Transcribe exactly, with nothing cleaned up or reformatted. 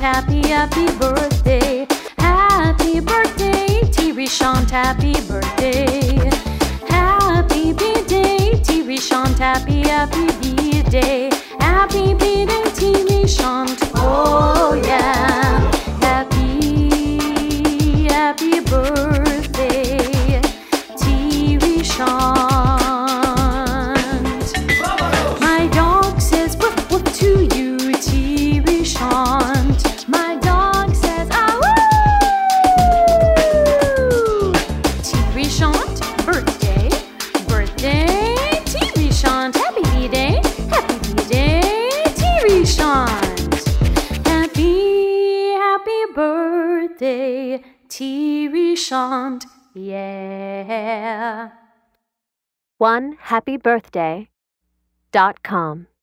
happy, happy birthday. Happy birthday, T. Rishant, happy birthday. Happy B-Day, T. Rishant, happy, happy B-Day. Happy B-Day, T. Rishant, oh yeah. Happy, happy birthday, T. Rishant. My dog says woof woof to you, T. Rishant. My dog says ah woo. T. Rishant, birthday, birthday, T. Rishant. Happy B-Day, happy B-Day, T. Rishant. Happy, happy birthday, T. Rishant, yeah. one happy birthday dot com